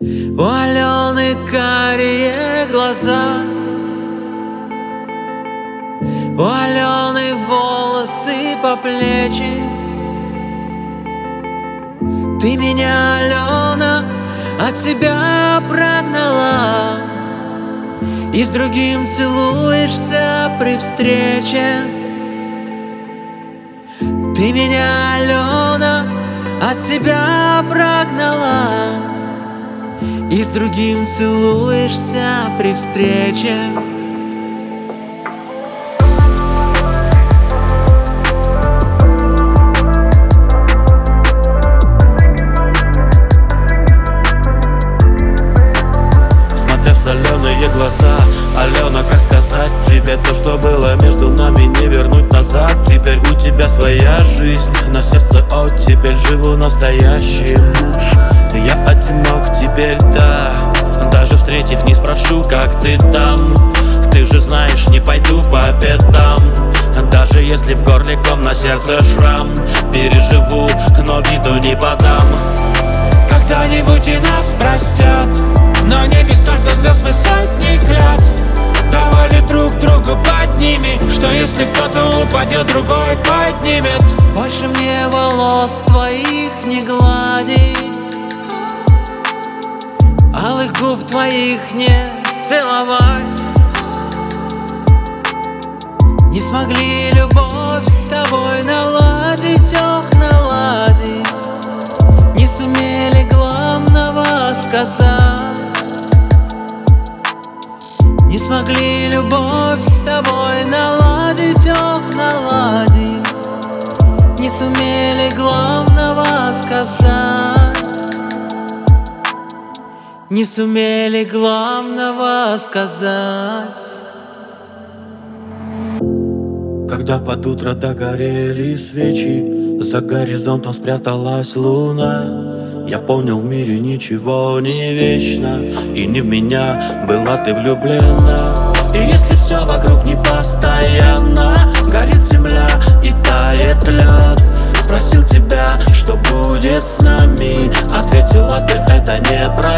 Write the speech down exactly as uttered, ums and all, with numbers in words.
У Алены карие глаза, у Алены волосы по плечи. Ты меня, Алена, от себя прогнала и с другим целуешься при встрече. Ты меня, Алена, от себя прогнала и с другим целуешься при встрече. Смотря в соленые глаза, Алена, как сказать тебе то, что было между нами, не вернуть назад. Теперь у тебя своя жизнь, на сердце оттепель, живу настоящим. Я одинок теперь, да, даже встретив, не спрошу, как ты там. Ты же знаешь, не пойду по пятам, даже если в горле ком, на сердце шрам. Переживу, но виду не подам. Когда-нибудь и нас простят, на небе столько звезд, мы сотни клятв давали друг другу под ними, что если кто-то упадет, другой поднимет. Больше мне волос твоих не гладить, алых губ твоих не целовать. Не смогли любовь с тобой наладить, ох, наладить. Не сумели главного сказать. Не смогли любовь с тобой наладить, ох, наладить. Не сумели главного сказать. Не сумели главного сказать. Когда под утро догорели свечи, за горизонтом спряталась луна, я понял, в мире ничего не вечно, и не в меня была ты влюблена. И если все вокруг не постоянно, горит земля и тает лед, спросил тебя, что будет с нами, ответила ты, это неправда.